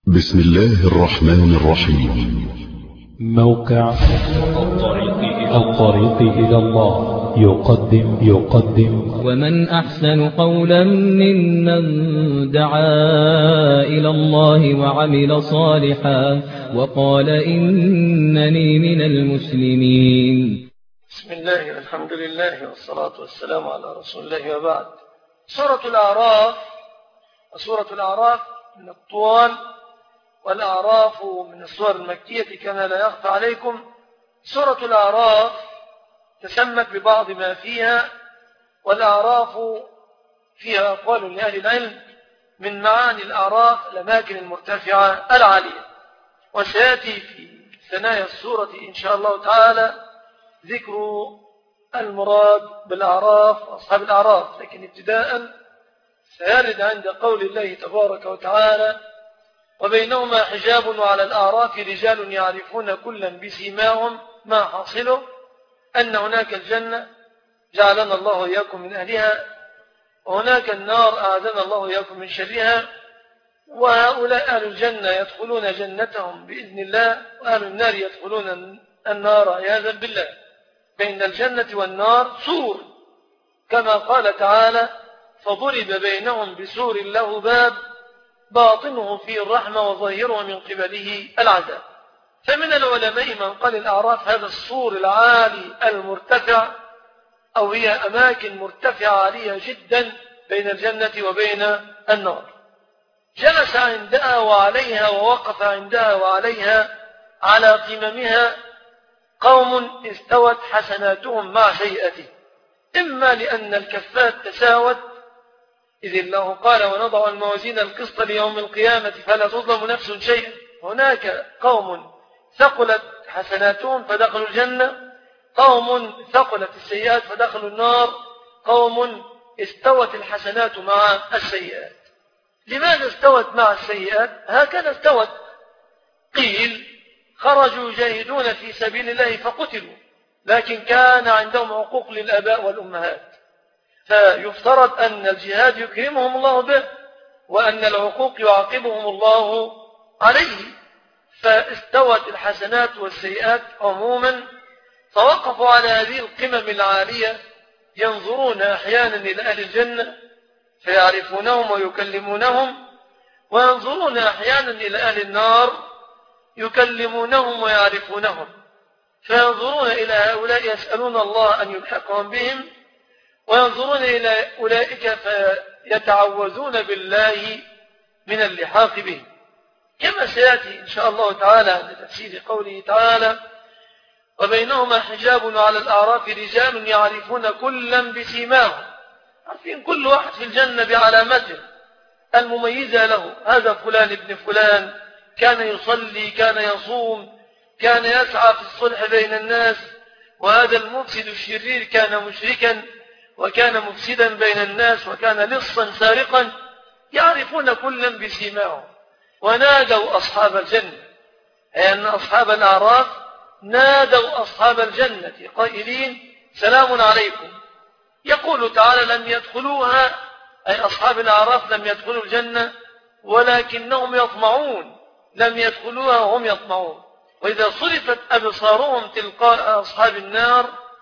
بسم الله الرحمن الرحيم. موقع الطريق إلى الله يقدم ومن أحسن قولا ممن دعا إلى الله وعمل صالحا وقال إنني من المسلمين. بسم الله والحمد لله والصلاة والسلام على رسول الله وبعد. سورة الأعراف من الطوال، والأعراف من السور المكية كما لا يخفى عليكم. سورة الأعراف تسمت ببعض ما فيها، والأعراف فيها أقوال لأهل العلم من معاني الأعراف الأماكن المرتفعة العالية، وسيأتي في ثنايا السورة إن شاء الله تعالى ذكر المراد بالأعراف وأصحاب الأعراف. لكن ابتداء سيرد عند قول الله تبارك وتعالى: وبينهما حجاب وعلى الأعراف رجال يعرفون كلا بسيماهم. ما حاصله؟ أن هناك الجنة جعلنا الله إياكم من أهلها، وهناك النار أعاذنا الله إياكم من شرها، وهؤلاء أهل الجنة يدخلون جنتهم بإذن الله، وأهل النار يدخلون النار عياذا بالله. بين الجنة والنار سور، كما قال تعالى: فضرب بينهم بسور له باب باطنه فيه الرحمة وظاهره من قبله العذاب. فمن العلماء من قال الأعراف هذا السور العالي المرتفع، أو هي أماكن مرتفعة عالية جدا بين الجنة وبين النار. جلس عندها وعليها ووقف عندها وعليها على قممها قوم استوت حسناتهم مع سيئته، إما لأن الكفات تساوت، إذ الله قال: ونضع الموازين القسط ليوم القيامة فلا تظلم نفس شيئا. هناك قوم ثقلت حسناتهم فدخلوا الجنة، قوم ثقلت السيئات فدخلوا النار، قوم استوت الحسنات مع السيئات. لماذا استوت مع السيئات؟ هكذا استوت. قيل: خرجوا يجاهدون في سبيل الله فقتلوا، لكن كان عندهم عقوق للآباء والأمهات، فيفترض أن الجهاد يكرمهم الله به، وأن العقوق يعاقبهم الله عليه. فاستوت الحسنات والسيئات عموما، فوقفوا على هذه القمم العالية ينظرون أحيانا إلى أهل الجنة فيعرفونهم ويكلمونهم، وينظرون أحيانا إلى أهل النار يكلمونهم ويعرفونهم، فينظرون إلى هؤلاء يسألون الله أن يلحقهم بهم، وينظرون إلى أولئك فيتعوذون بالله من اللحاق بهم، كما سيأتي إن شاء الله تعالى عند تفسير قوله تعالى: وبينهما حجاب على الأعراف رجال يعرفون كلا بسيماهم. عارفين كل واحد في الجنة بعلامته المميزة له. هذا فلان ابن فلان، كان يصلي، كان يصوم، كان يسعى في الصلح بين الناس. وهذا المفسد الشرير كان مشركا، وكان مفسدا بين الناس، وكان لصا سارقا. يعرفون كلا بسيماهم. ونادوا أصحاب الجنة، أي أن أصحاب الأعراف نادوا أصحاب الجنة قائلين: سلام عليكم. يقول تعالى: لم يدخلوها، أي أصحاب الأعراف لم يدخلوا الجنة، ولكنهم يطمعون. لم يدخلوها وهم يطمعون. وإذا صرفت أبصارهم تلقاء أصحاب النار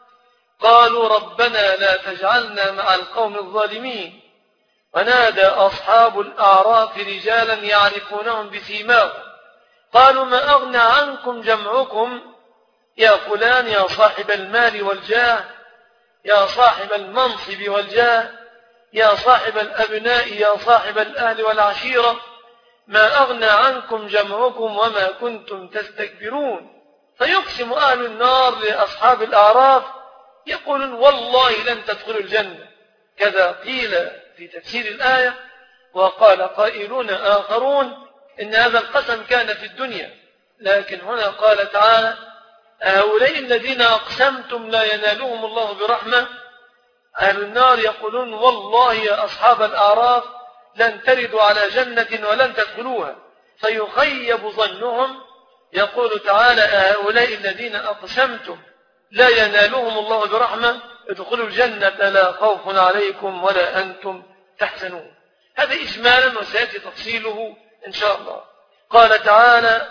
قالوا: ربنا لا تجعلنا مع القوم الظالمين. ونادى أصحاب الأعراف رجالا يعرفونهم بسيماهم قالوا: ما أغنى عنكم جمعكم يا فلان، يا صاحب المال والجاه، يا صاحب المنصب والجاه، يا صاحب الأبناء، يا صاحب الأهل والعشيرة، ما أغنى عنكم جمعكم وما كنتم تستكبرون. فيقسم أهل النار لأصحاب الأعراف يقولون: والله لن تدخلوا الجنة. كذا قيل في تفسير الآية. وقال قائلون آخرون إن هذا القسم كان في الدنيا، لكن هنا قال تعالى: هؤلاء الذين أقسمتم لا ينالهم الله برحمة. أهل النار يقولون: والله يا أصحاب الأعراف لن تردوا على جنة ولن تدخلوها. فيخيب ظنهم. يقول تعالى: هؤلاء الذين أقسمتم لا ينالهم الله برحمة ادخلوا الجنة لا خوف عليكم ولا أنتم تحزنون. هذا إجمالا، وسيأتي تفصيله إن شاء الله. قال تعالى: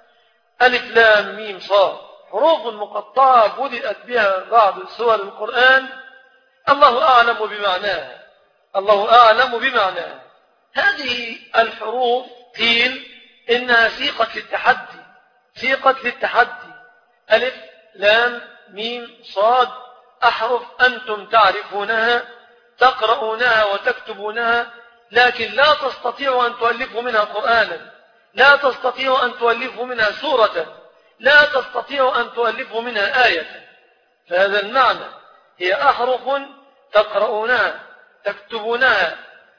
ألف لام ميم صاد، حروف مقطعة بدأت بها بعض سور القرآن، الله أعلم بمعناها، الله أعلم بمعناها. هذه الحروف قيل إنها سيقة للتحدي، سيقة للتحدي. ألف لام ميم صاد، أحرف أنتم تعرفونها، تقرؤونها وتكتبونها، لكن لا تستطيعوا أن تؤلفوا منها قرآنا، لا تستطيعوا أن تؤلفوا منها سورة، لا تستطيعوا أن تؤلفوا منها آية. فهذا المعنى، هي أحرف تقرؤونها تكتبونها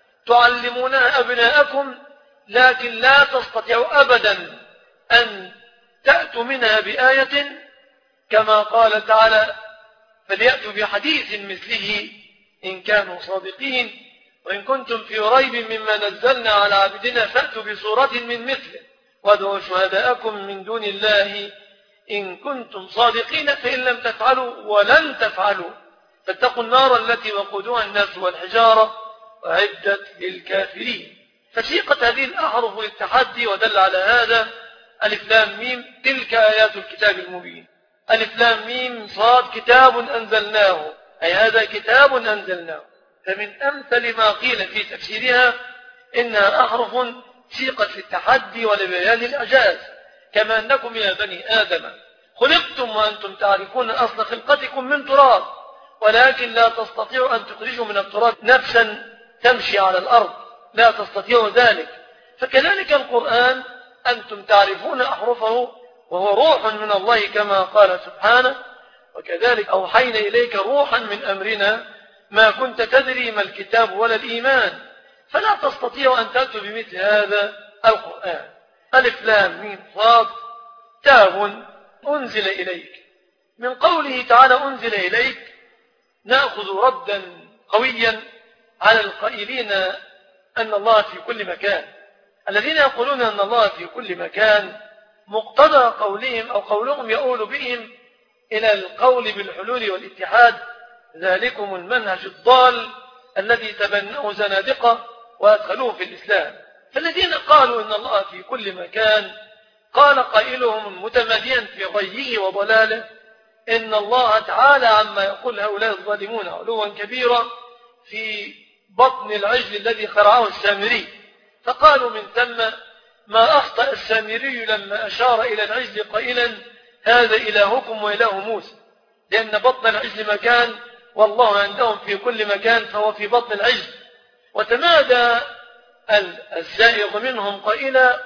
تعلمونها أبناءكم، لكن لا تستطيعوا أبدا أن تأتوا منها بآية، كما قال تعالى: فليأتوا بحديث مثله إن كانوا صادقين، وإن كنتم في ريب مما نزلنا على عبدنا فأتوا بسورة من مثله وادعوا شهداءكم من دون الله إن كنتم صادقين، فإن لم تفعلوا ولن تفعلوا فاتقوا النار التي وقودها الناس والحجارة أعدت للكافرين. فسيقت هذه الأحرف للتحدي، ودل على هذا ألف لام ميم تلك آيات الكتاب المبين. ألف لام ميم صاد كتاب أنزلناه، أي هذا كتاب أنزلناه. فمن أمثل ما قيل في تفسيرها إنها أحرف سيقت للتحدي ولبيان الإعجاز، كما أنكم يا بني آدم خلقتم وأنتم تعرفون أصل خلقتكم من تراب، ولكن لا تستطيعوا أن تخرجوا من التراب نفسا تمشي على الأرض، لا تستطيعوا ذلك. فكذلك القرآن أنتم تعرفون أحرفه وهو روح من الله، كما قال سبحانه: وكذلك أوحينا إليك روحا من أمرنا ما كنت تدري ما الكتاب ولا الإيمان، فلا تستطيع أن تأتوا بمثل هذا القرآن. ألف لام ميم صاد كتاب أنزل إليك. من قوله تعالى أنزل إليك نأخذ ردا قويا على القائلين أن الله في كل مكان. الذين يقولون أن الله في كل مكان مقتضى قولهم أو قولهم يؤول بهم إلى القول بالحلول والاتحاد، ذلكم المنهج الضال الذي تبناه زنادقة وأدخلوه في الإسلام. فالذين قالوا إن الله في كل مكان قال قائلهم المتماديا في غيه وضلاله: إن الله تعالى عما يقول هؤلاء الظالمون علوا كبيرا في بطن العجل الذي خرعه السامري. فقالوا من ثم ما أخطأ السامري لما أشار إلى العجل قائلا: هذا إلهكم وإله موسى، لأن بطن العجل مكان والله عندهم في كل مكان، فهو في بطن العجل. وتمادى الزائغ منهم قائلا: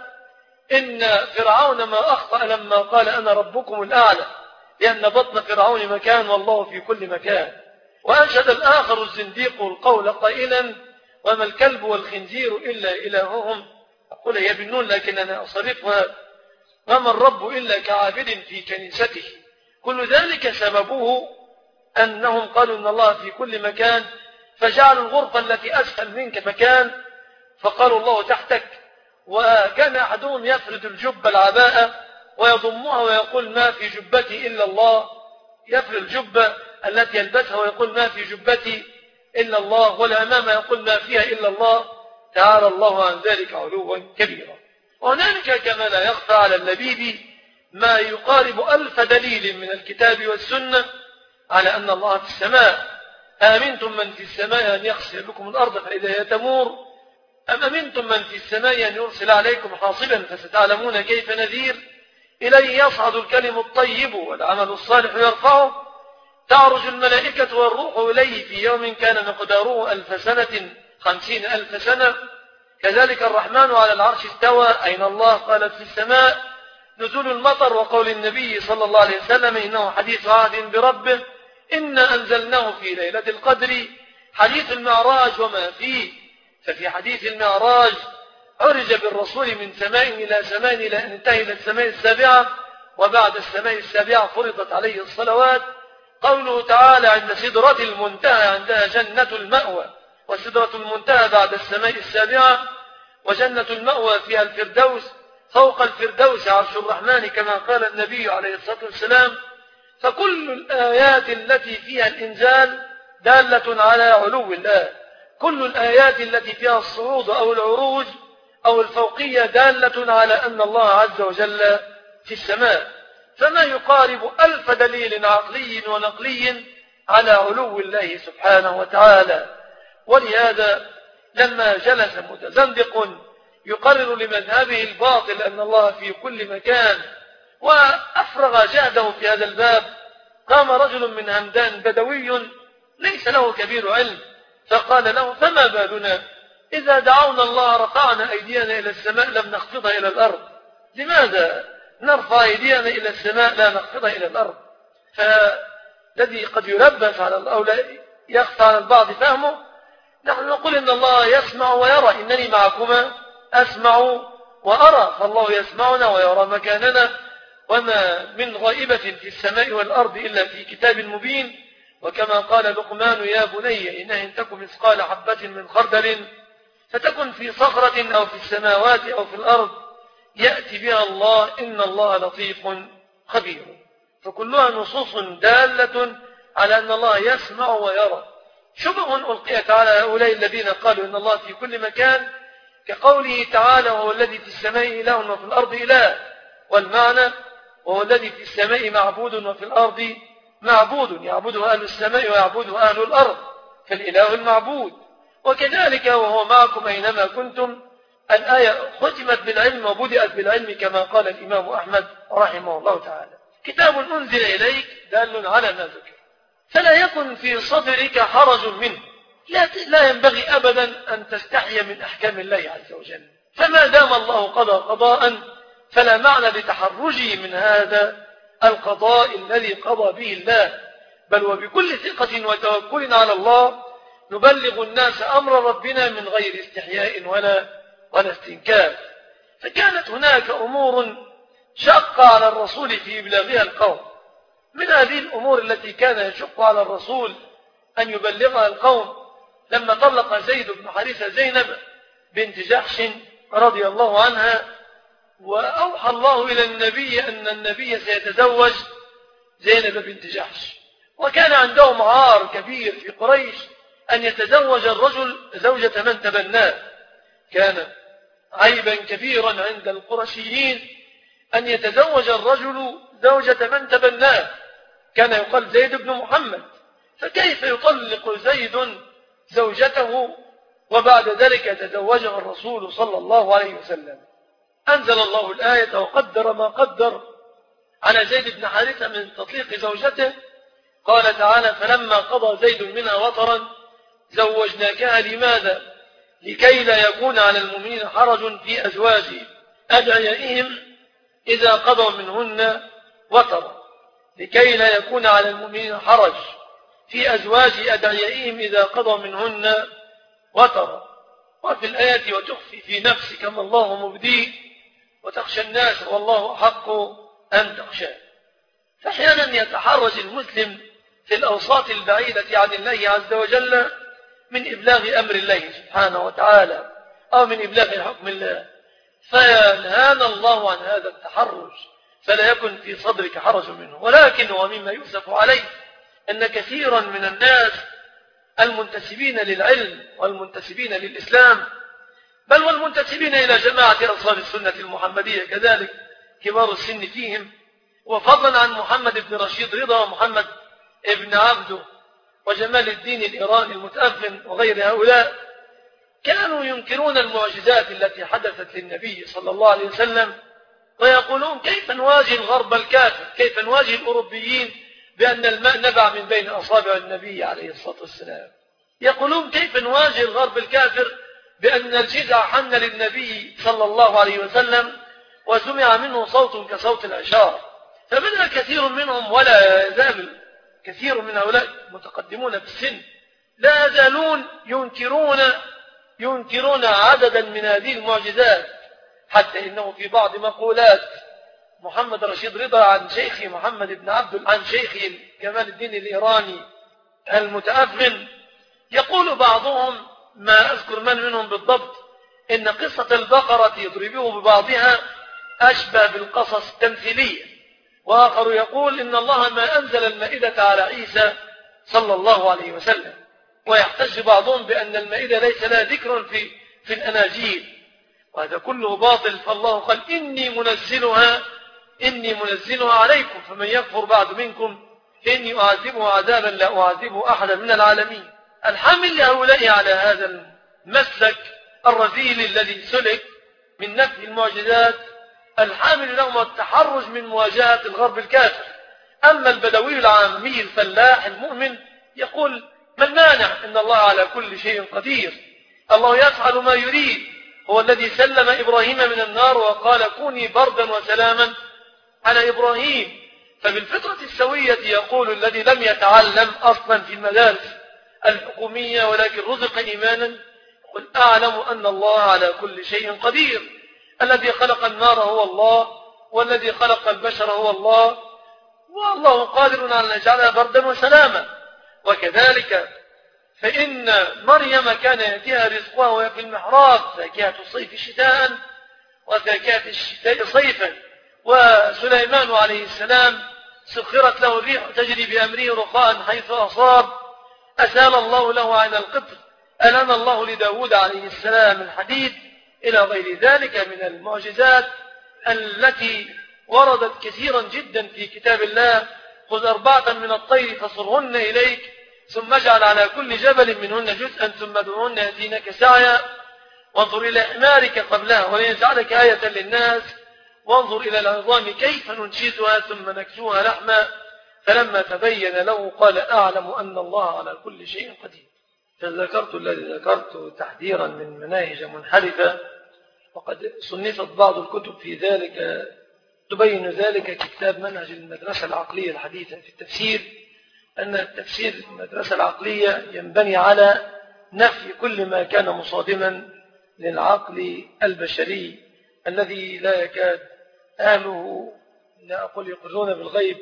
إن فرعون ما أخطأ لما قال أنا ربكم الأعلى، لأن بطن فرعون مكان والله في كل مكان. وأنشد الآخر الزنديق القول قائلا: وما الكلب والخنزير إلا إلههم، أقول هي بالنون لكن أنا أصرفها: وما الرب إلا كعابد في كنيسته. كل ذلك سببه أنهم قالوا إن الله في كل مكان، فجعلوا الغرفة التي أسفل منك مكان فقالوا الله تحتك. وكان أحدهم يفرد الجبة العباءة ويضمها ويقول ما في جبتي إلا الله، يفرد الجبة التي يلبسها ويقول ما في جبتي إلا الله، والأمام يقول ما فيها إلا الله، تعالى الله عن ذلك علوا كبيرا. وهنالك كما لا يخفى على اللبيب ما يقارب 1000 دليل من الكتاب والسنة على أن الله في السماء. آمنتم من في السماء أن يخسف بكم الأرض فإذا هي تمور، أم أمنتم من في السماء أن يرسل عليكم حاصبا فستعلمون كيف نذير. إليه يصعد الكلم الطيب والعمل الصالح يرفعه، تعرج الملائكة والروح إليه في يوم كان مقداره 1000 سنة 50,000 سنة. كذلك الرحمن على العرش استوى. أين الله؟ قالت في السماء. نزول المطر وقول النبي صلى الله عليه وسلم إنه حديث عهد بربه، إنا أنزلناه في ليلة القدر. حديث المعراج وما فيه، ففي حديث المعراج عرج بالرسول من سماء إلى سماء إلى أن انتهى إلى السماء السابعة، وبعد السماء السابعة فرضت عليه الصلوات. قوله تعالى عند سدرة المنتهى عندها جنة المأوى، وسدرة المنتهى بعد السماء السابعة، وجنة المأوى فيها الفردوس، فوق الفردوس عرش الرحمن كما قال النبي عليه الصلاة والسلام. فكل الآيات التي فيها الإنزال دالة على علو الله، كل الآيات التي فيها الصعود أو العروج أو الفوقية دالة على أن الله عز وجل في السماء، فما يقارب 1000 دليل عقلي ونقلي على علو الله سبحانه وتعالى. ولهذا لما جلس متزندق يقرر لمذهبه الباطل أن الله في كل مكان وأفرغ جهده في هذا الباب، قام رجل من همدان بدوي ليس له كبير علم فقال له: فما بالنا إذا دعونا الله رفعنا أيدينا إلى السماء لم نخفضها إلى الأرض، لماذا نرفع أيدينا إلى السماء لا نخفضها إلى الأرض؟ فالذي قد يلبس على أو لا يخفى على البعض فهمه، نحن نقول إن الله يسمع ويرى، إنني معكما أسمع وأرى، فالله يسمعنا ويرى مكاننا، وما من غائبة في السماء والأرض إلا في كتاب مبين. وكما قال لقمان: يا بني إنها إن تكن مثقال حبة من خردل فتكن في صخرة أو في السماوات أو في الأرض يأتي بها الله إن الله لطيف خبير. فكلها نصوص دالة على أن الله يسمع ويرى. شبه ألقيت على هؤلاء الذين قالوا إن الله في كل مكان، كقوله تعالى: وهو الذي في السماء إله وفي الأرض إله، والمعنى: وهو الذي في السماء معبود وفي الأرض معبود، يعبده أهل السماء ويعبده أهل الأرض، فالإله المعبود. وكذلك وهو معكم أينما كنتم، الآية ختمت بالعلم وبدأت بالعلم كما قال الإمام أحمد رحمه الله تعالى: كتاب أنزل إليك دال على ما ذكر، فلا يكن في صدرك حرج منه، لا ينبغي أبدا أن تستحي من أحكام الله عز وجل، فما دام الله قضى قضاء فلا معنى لتحرجه من هذا القضاء الذي قضى به الله، بل وبكل ثقة وتوكل على الله نبلغ الناس أمر ربنا من غير استحياء ولا استنكاف. فكانت هناك أمور شق على الرسول في إبلاغها القوم، من هذه الأمور التي كان يشق على الرسول أن يبلغها القوم لما طلق زيد بن حارثة زينب بنت جحش رضي الله عنها، وأوحى الله إلى النبي أن النبي سيتزوج زينب بنت جحش، وكان عندهم عار كبير في قريش أن يتزوج الرجل زوجة من تبناه، كان عيبا كبيرا عند القرشيين أن يتزوج الرجل زوجة من تبناه، كان يقال زيد بن محمد، فكيف يطلق زيد زوجته وبعد ذلك يتزوجها الرسول صلى الله عليه وسلم؟ أنزل الله الآية وقدر ما قدر على زيد بن حارثة من تطليق زوجته، قال تعالى: فلما قضى زيد منها وطرا زوجناكها، لماذا؟ لكي لا يكون على المؤمنين حرج في أزواج أدعيائهم إذا قضوا منهن وطرا، لكي لا يكون على المؤمنين حرج في أزواج أدعيائهم إذا قضوا منهن وطرا. وفي الآية: وتخفي في نفسك ما الله مبديه وتخشى الناس والله أحق أن تخشاه. فأحيانا يتحرج المسلم في الأوساط البعيدة عن الله عز وجل من إبلاغ أمر الله سبحانه وتعالى أو من إبلاغ حكم الله، فينهانا الله عن هذا التحرج، فلا يكن في صدرك حرج منه. ولكن ومما يؤسف عليه أن كثيرا من الناس المنتسبين للعلم والمنتسبين للإسلام، بل والمنتسبين إلى جماعة أنصار السنة المحمدية كذلك كبار السن فيهم، وفضلا عن محمد بن رشيد رضا ومحمد ابن عبده وجمال الدين الإيراني المتأفن وغير هؤلاء، كانوا ينكرون المعجزات التي حدثت للنبي صلى الله عليه وسلم، ويقولون: كيف نواجه الغرب الكافر، كيف نواجه الأوروبيين بأن الماء نبع من بين أصابع النبي عليه الصلاة والسلام؟ يقولون: كيف نواجه الغرب الكافر بأن الجزع حن للنبي صلى الله عليه وسلم وسمع منه صوت كصوت العشار؟ فمنها كثير منهم، ولا يزال كثير من هؤلاء متقدمون في السن لا يزالون ينكرون عددا من هذه المعجزات، حتى إنه في بعض مقولات محمد رشيد رضا عن شيخي محمد بن عبد عن شيخي جمال الدين الإيراني المتأفن، يقول بعضهم، ما أذكر من منهم بالضبط، إن قصة البقرة يضربه ببعضها أشبه بالقصص التمثيلية، وآخر يقول إن الله ما أنزل المائدة على عيسى صلى الله عليه وسلم، ويحتج بعضهم بأن المائدة ليس لها ذكر في الأناجيل، وهذا كله باطل. فالله قال إني منزلها عليكم فمن يكفر بعد منكم فإني أعذبه عذابا لا أعذبه أحدا من العالمين. الحامل لهؤلاء على هذا المسلك الرذيل الذي سلك من نفي المعجزات الحامل لهم التحرج من مواجهة الغرب الكافر. أما البدوي العامي الفلاح المؤمن يقول ما المانع إن الله على كل شيء قدير، الله يفعل ما يريد، هو الذي سلم إبراهيم من النار وقال كوني بردا وسلاما على إبراهيم. فبالفطرة السوية يقول الذي لم يتعلم أصلا في المدارس الحكومية ولكن رزق إيمانا قل أعلم أن الله على كل شيء قدير، الذي خلق النار هو الله والذي خلق البشر هو الله، والله قادر على أن يجعلها بردا وسلاما. وكذلك فإن مريم كان يأتيها رزقها وهي في المحراب فاكهة الصيف شتاء وفاكهة الشتاء صيفا. وسليمان عليه السلام سخرت له الريح تجري بأمره رخاء حيث أصاب أسال الله له عين القطر ألان الله لداود عليه السلام الحديد إلى غير ذلك من المعجزات التي وردت كثيرا جدا في كتاب الله. خذ 4 من الطير فصرهن إليك ثم اجعل على كل جبل منهن جزءا ثم ادعوهن يأتينك سعيا وانظر إلى حمارك قبلها وليجعلك آية للناس وانظر إلى العظام كيف ننشزها ثم نكسوها لحما فلما تبين له قال أعلم أن الله على كل شيء قدير. فذكرت الذي ذكرت تحذيرا من مناهج منحرفة، وقد صنفت بعض الكتب في ذلك تبين ذلك كتاب منهج المدرسة العقلية الحديثة في التفسير، أن التفسير المدرسة العقلية ينبني على نفي كل ما كان مصادما للعقل البشري الذي لا يكاد أهله لا أقول يقرون بالغيب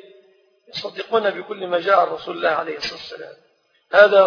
يصدقون بكل ما جاء عن رسول الله عليه الصلاة والسلام. هذا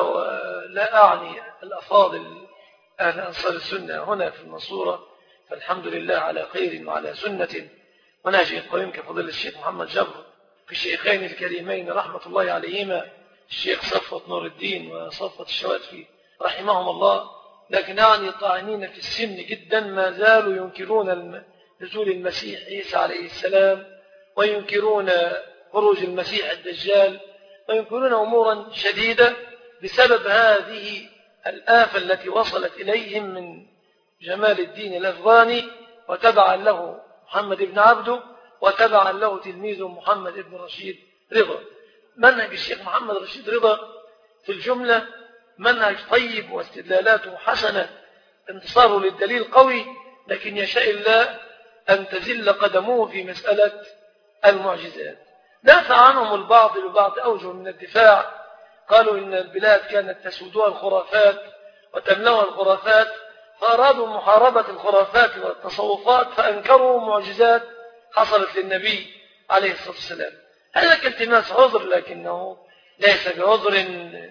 لا أعني الأفاضل أهل أنصار السنة هنا في المنصورة، فالحمد لله على خير وعلى سنة ونهج قويم كفضل الشيخ محمد جبر في الشيخين الكريمين رحمة الله عليهما الشيخ صفوة نور الدين وصفوة الشواتفي رحمهم الله. لكن أعني طاعنين في السن جدا ما زالوا ينكرون نزول المسيح عيسى عليه السلام وينكرون خروج المسيح الدجال وينكرون أمورا شديدة بسبب هذه الآفة التي وصلت إليهم من جمال الدين الأفغاني وتبعا له محمد بن عبده وتبعا له تلميذه محمد بن رشيد رضا. منهج الشيخ محمد رشيد رضا في الجملة منهج طيب واستدلالاته حسنة، انتصاره للدليل قوي، لكن يشاء الله أن تزل قدموه في مسألة المعجزات. دافع عنهم البعض ببعض أوجه من الدفاع، قالوا إن البلاد كانت تسودها الخرافات وتملأها الخرافات فأرادوا محاربة الخرافات والتصوفات فأنكروا معجزات حصلت للنبي عليه الصلاة والسلام. هذا كالتماس عذر لكنه ليس بعذر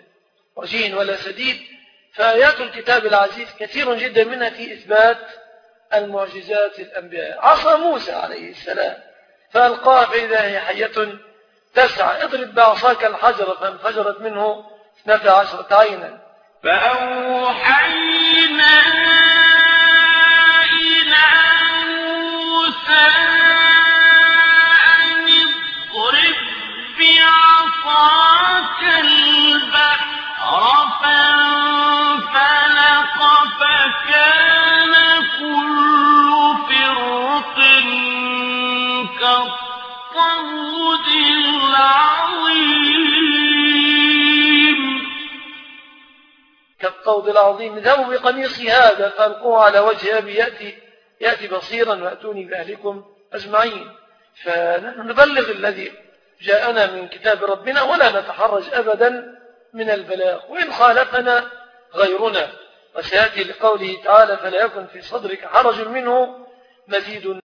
وجين ولا سديد. فآيات الكتاب العزيز كثير جدا منها في إثبات المعجزات الأنبياء. عصا موسى عليه السلام فألقاها فإذا هي حية تسعى اضرب بعصاك الحجر فانفجرت منه 12 عينا فأوحينا إلى موسى أن اضرب بعصاك البحر فانفلق فكان كل فرق كالطود العظيم اذهبوا بقميصي هذا فألقوه على وجه أبي يأتي بصيرا وأتوني بأهلكم أجمعين. فنحن نبلغ الذي جاءنا من كتاب ربنا ولا نتحرج أبدا من البلاغ، وإن خالفنا غيرنا. وسيأتي لقوله تعالى فلا يكن في صدرك حرج منه مزيد